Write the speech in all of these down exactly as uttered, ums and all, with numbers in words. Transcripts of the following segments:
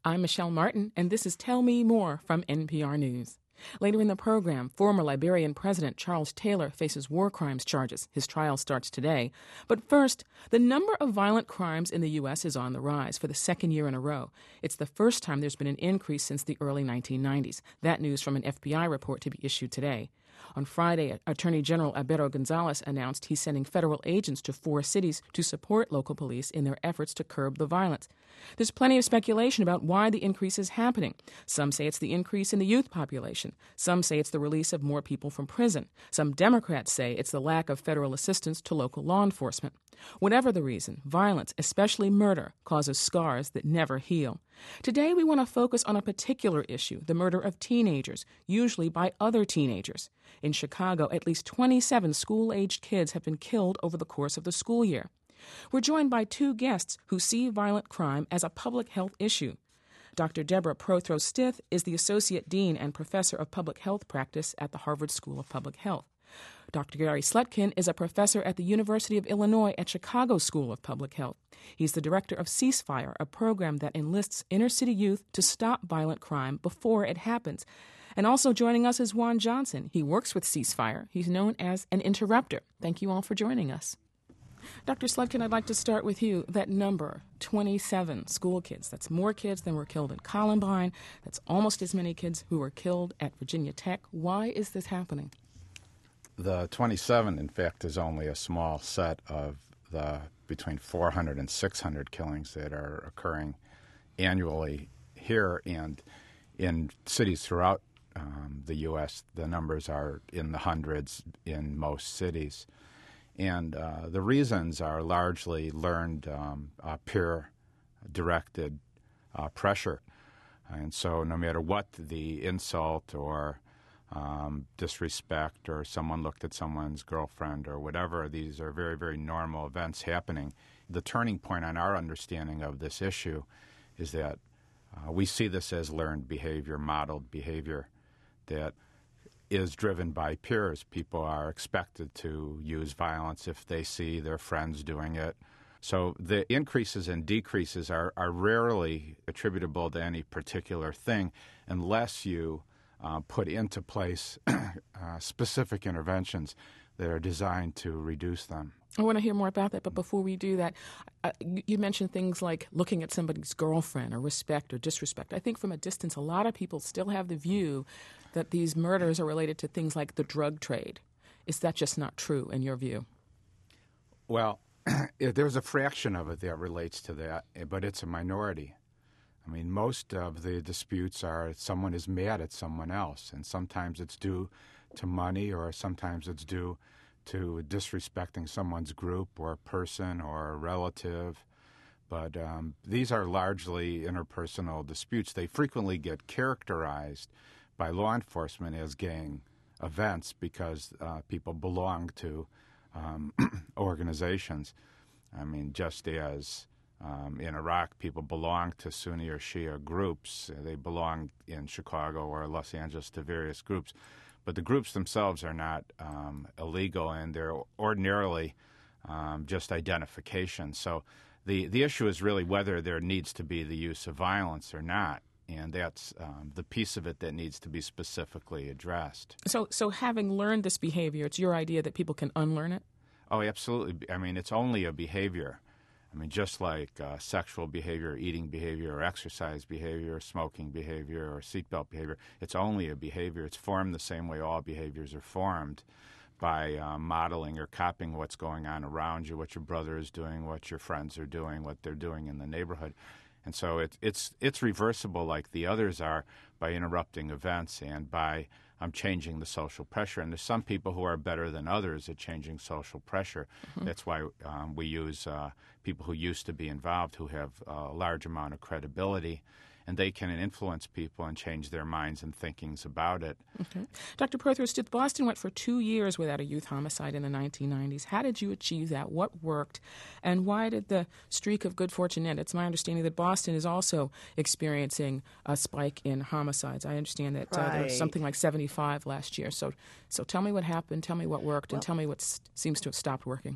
I'm Michelle Martin, and this is Tell Me More from N P R News. Later in the program, former Liberian President Charles Taylor faces war crimes charges. His trial starts today. But first, the number of violent crimes in the U S is on the rise for the second year in a row. It's the first time there's been an increase since the early nineteen nineties. That news from an F B I report to be issued today. On Friday, Attorney General Alberto Gonzales announced he's sending federal agents to four cities to support local police in their efforts to curb the violence. There's plenty of speculation about why the increase is happening. Some say it's the increase in the youth population. Some say it's the release of more people from prison. Some Democrats say it's the lack of federal assistance to local law enforcement. Whatever the reason, violence, especially murder, causes scars that never heal. Today, we want to focus on a particular issue, the murder of teenagers, usually by other teenagers. In Chicago, at least twenty-seven school-aged kids have been killed over the course of the school year. We're joined by two guests who see violent crime as a public health issue. Doctor Deborah Prothro Stith is the Associate Dean and Professor of Public Health Practice at the Harvard School of Public Health. Doctor Gary Slutkin is a professor at the University of Illinois at Chicago School of Public Health. He's the director of Ceasefire, a program that enlists inner-city youth to stop violent crime before it happens. And also joining us is Juan Johnson. He works with Ceasefire. He's known as an interrupter. Thank you all for joining us. Doctor Slutkin, I'd like to start with you. That number, twenty-seven school kids, that's more kids than were killed in Columbine. That's almost as many kids who were killed at Virginia Tech. Why is this happening? The twenty-seven, in fact, is only a small set of the between four hundred and six hundred killings that are occurring annually here, and in cities throughout um, the U S, the numbers are in the hundreds in most cities. And uh, the reasons are largely learned um, uh, peer-directed uh, pressure. And so no matter what the insult or um, disrespect or someone looked at someone's girlfriend or whatever, these are very, very normal events happening. The turning point on our understanding of this issue is that uh, we see this as learned behavior, modeled behavior that is driven by peers. People are expected to use violence if they see their friends doing it. So the increases and decreases are, are rarely attributable to any particular thing unless you uh, put into place uh, specific interventions that are designed to reduce them. I want to hear more about that, but before we do that, uh, you, you mentioned things like looking at somebody's girlfriend or respect or disrespect. I think from a distance, a lot of people still have the view that these murders are related to things like the drug trade. Is that just not true in your view? Well, there's a fraction of it that relates to that, but it's a minority. I mean, most of the disputes are someone is mad at someone else, and sometimes it's due to money or sometimes it's due to disrespecting someone's group or person or relative. But um, these are largely interpersonal disputes. They frequently get characterized by law enforcement as gang events because uh, people belong to um, organizations. I mean, just as um, in Iraq people belong to Sunni or Shia groups, they belong in Chicago or Los Angeles to various groups. But the groups themselves are not um, illegal, and they're ordinarily um, just identification. So the, the issue is really whether there needs to be the use of violence or not. And that's um, the piece of it that needs to be specifically addressed. So so having learned this behavior, it's your idea that people can unlearn it? Oh, absolutely. I mean, it's only a behavior. I mean, just like uh, sexual behavior, eating behavior, or exercise behavior, or smoking behavior, or seatbelt behavior, it's only a behavior. It's formed the same way all behaviors are formed, by uh, modeling or copying what's going on around you, what your brother is doing, what your friends are doing, what they're doing in the neighborhood. And so it, it's it's reversible like the others are by interrupting events and by um, changing the social pressure. And there's some people who are better than others at changing social pressure. Mm-hmm. That's why um, we use uh, people who used to be involved who have a large amount of credibility, and they can influence people and change their minds and thinkings about it. Okay. Doctor Prothro Stith, Boston went for two years without a youth homicide in the nineteen nineties. How did you achieve that? What worked? And why did the streak of good fortune end? It's my understanding that Boston is also experiencing a spike in homicides. I understand that right. uh, there was something like seventy-five last year. So so tell me what happened, tell me what worked, well, and tell me what s- seems to have stopped working.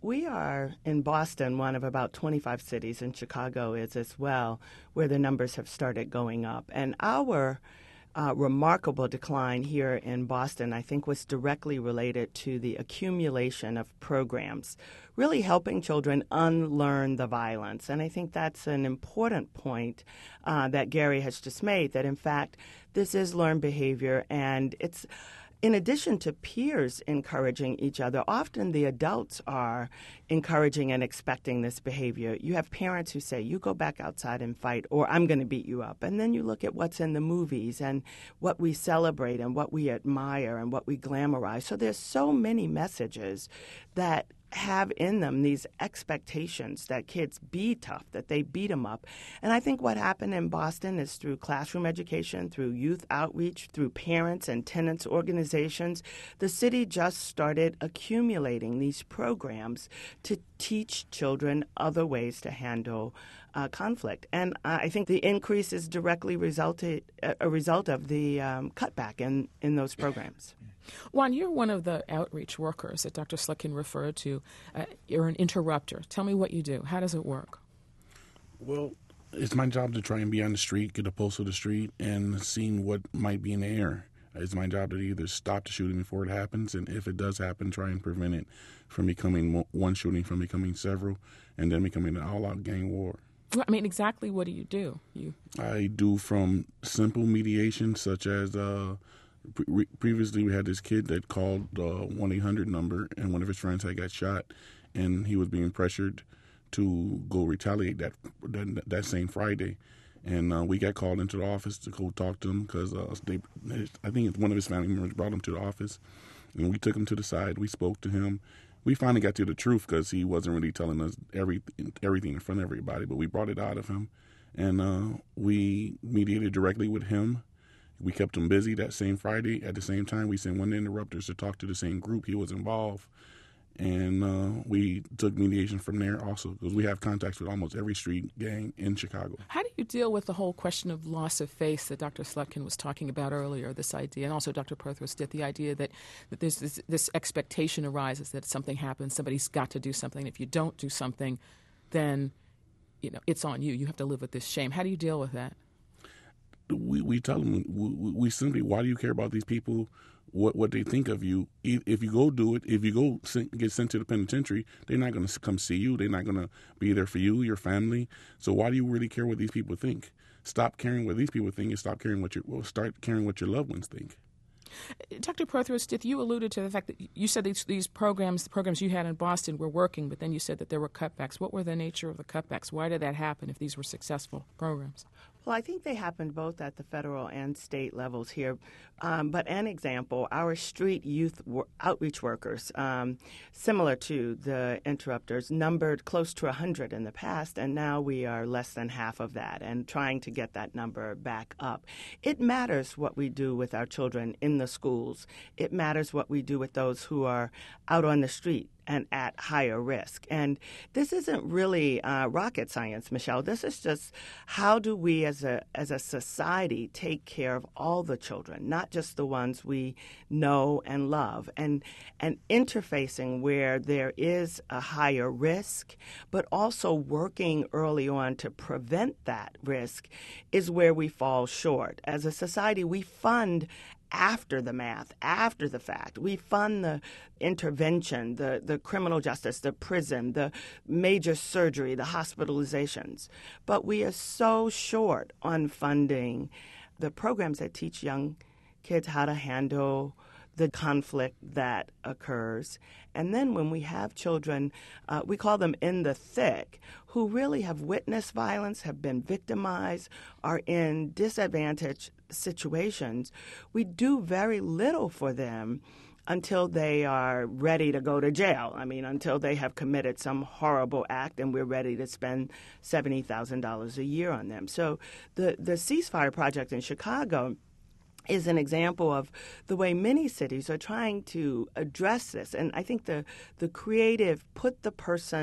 We are in Boston, one of about twenty-five cities, and Chicago is as well, where the numbers have started going up. And our uh, remarkable decline here in Boston, I think, was directly related to the accumulation of programs, really helping children unlearn the violence. And I think that's an important point uh, that Gary has just made, that in fact, this is learned behavior, and it's in addition to peers encouraging each other, often the adults are encouraging and expecting this behavior. You have parents who say, you go back outside and fight, or I'm going to beat you up. And then you look at what's in the movies and what we celebrate and what we admire and what we glamorize. So there's so many messages that have in them these expectations that kids be tough, that they beat them up. And I think what happened in Boston is through classroom education, through youth outreach, through parents and tenants organizations, the city just started accumulating these programs to teach children other ways to handle uh, conflict. And uh, I think the increase is directly resulted, a result of the um, cutback in, in those programs. Juan, you're one of the outreach workers that Doctor Slutkin referred to. Uh, you're an interrupter. Tell me what you do. How does it work? Well, it's my job to try and be on the street, get a pulse of the street, and seeing what might be in the air. It's my job to either stop the shooting before it happens, and if it does happen, try and prevent it from becoming one shooting, from becoming several, and then becoming an all-out gang war. Well, I mean, exactly what do you do? You I do from simple mediation, such as uh, pre- previously we had this kid that called the one eight hundred number, and one of his friends had got shot, and he was being pressured to go retaliate that that, that same Friday. And uh, we got called into the office to go talk to him because uh, they, I think one of his family members brought him to the office. And we took him to the side. We spoke to him. We finally got to the truth because he wasn't really telling us every, everything in front of everybody, but we brought it out of him. And uh, we mediated directly with him. We kept him busy that same Friday. At the same time, we sent one of the interrupters to talk to the same group. He was involved. And uh, we took mediation from there also because we have contacts with almost every street gang in Chicago. How do you deal with the whole question of loss of faith that Doctor Slutkin was talking about earlier, this idea, and also Doctor Prothros did, the idea that, that there's this, this expectation arises that something happens, somebody's got to do something. If you don't do something, then you know it's on you. You have to live with this shame. How do you deal with that? We, we tell them, we, we simply, why do you care about these people? What what they think of you? If you go do it, if you go get sent to the penitentiary, they're not going to come see you. They're not going to be there for you, your family. So why do you really care what these people think? Stop caring what these people think and stop caring what your well, start caring what your loved ones think. Doctor Prothros, you alluded to the fact that you said these, these programs, the programs you had in Boston were working, but then you said that there were cutbacks. What were the nature of the cutbacks? Why did that happen if these were successful programs? Well, I think they happened both at the federal and state levels here. Um, but an example, our street youth wor- outreach workers, um, similar to the interrupters, numbered close to one hundred in the past, and now we are less than half of that and trying to get that number back up. It matters what we do with our children in the schools. It matters what we do with those who are out on the street and at higher risk. And this isn't really uh, rocket science, Michelle. This is just how do we as a as a society take care of all the children, not just the ones we know and love, and and interfacing where there is a higher risk, but also working early on to prevent that risk is where we fall short. As a society, we fund after the math, after the fact. We fund the intervention, the, the criminal justice, the prison, the major surgery, the hospitalizations. But we are so short on funding the programs that teach young kids how to handle the conflict that occurs. And then when we have children, uh, we call them in the thick, who really have witnessed violence, have been victimized, are in disadvantaged situations, we do very little for them until they are ready to go to jail. I mean, until they have committed some horrible act and we're ready to spend seventy thousand dollars a year on them. So the, the Ceasefire Project in Chicago is an example of the way many cities are trying to address this. And I think the, the creative put the person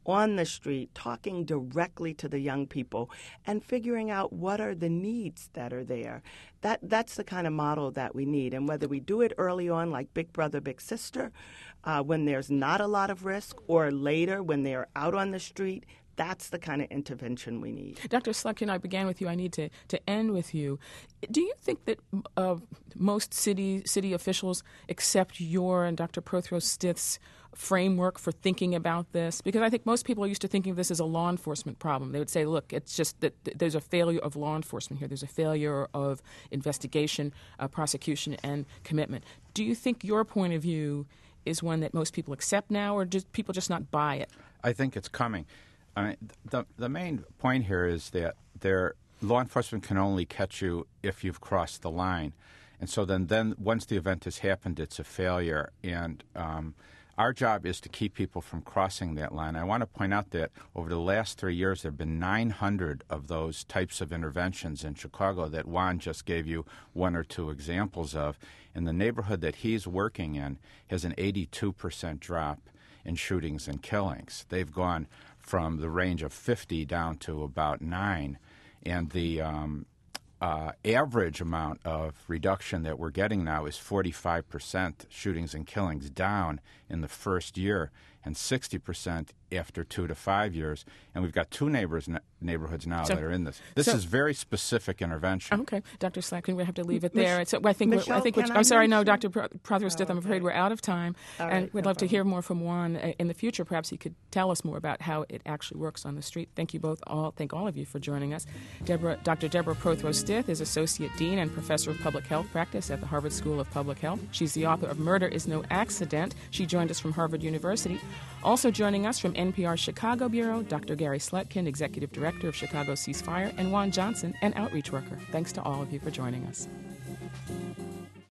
on the street, talking directly to the young people and figuring out what are the needs that are there. That That's the kind of model that we need. And whether we do it early on, like Big Brother, Big Sister, uh, when there's not a lot of risk, or later when they're out on the street, that's the kind of intervention we need. Doctor Sletkin, I began with you. I need to, to end with you. Do you think that uh, most city city officials accept your and Doctor Prothro-Stith's framework for thinking about this? Because I think most people are used to thinking of this as a law enforcement problem. They would say, look, it's just that there's a failure of law enforcement here. There's a failure of investigation, uh, prosecution, and commitment. Do you think your point of view is one that most people accept now, or just people just not buy it? I think it's coming. I mean, the the main point here is that there, law enforcement can only catch you if you've crossed the line. And so then, then once the event has happened, it's a failure. And um, our job is to keep people from crossing that line. I want to point out that over the last three years, there have been nine hundred of those types of interventions in Chicago that Juan just gave you one or two examples of. And the neighborhood that he's working in has an eighty-two percent drop in shootings and killings. They've gone from the range of fifty down to about nine. And the um, uh, average amount of reduction that we're getting now is forty-five percent shootings and killings down in the first year, and sixty percent after two to five years. And we've got two neighbors neighborhoods now so, that are in this. This so, is very specific intervention. Okay. Doctor Sletkin, we have to leave it there. Mich- so I think, Michelle, I think can I'm I sorry, no, mention- Doctor Prothro-Stith, Oh, I'm afraid okay. we're out of time. All and right, we'd no love to problem. hear more from Juan uh, in the future. Perhaps he could tell us more about how it actually works on the street. Thank you both, all, thank all of you for joining us. Deborah, Doctor Deborah Prothro-Stith is Associate Dean and Professor of Public Health Practice at the Harvard School of Public Health. She's the author of Murder is No Accident. She joined us from Harvard University. Also joining us from N P R's Chicago Bureau, Doctor Gary Sletkin, Executive Director of Chicago Ceasefire, and Juan Johnson, an outreach worker. Thanks to all of you for joining us.